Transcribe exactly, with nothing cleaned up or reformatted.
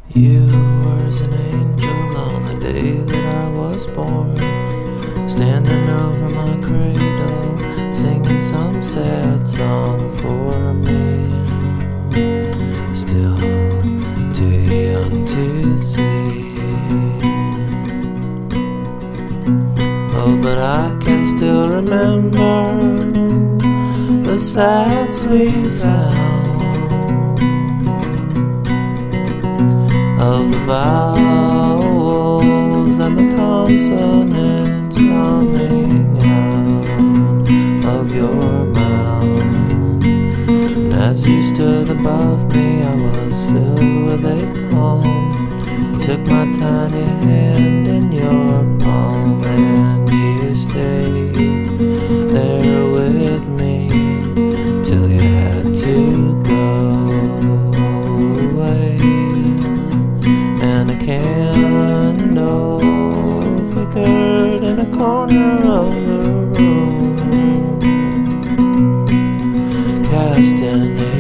You were as an angel on the day that I was born, standing over my cradle, singing some sad song for me. Still too young to see. Oh, but I can still remember the sad, sweet sound of the vowels and the consonants coming out of your mouth. And as you stood above me, I was filled with a calm. You took my tiny hand in your palm, and you stayed there with me till you had to go away. And a candle flickered in a corner of the room, casting a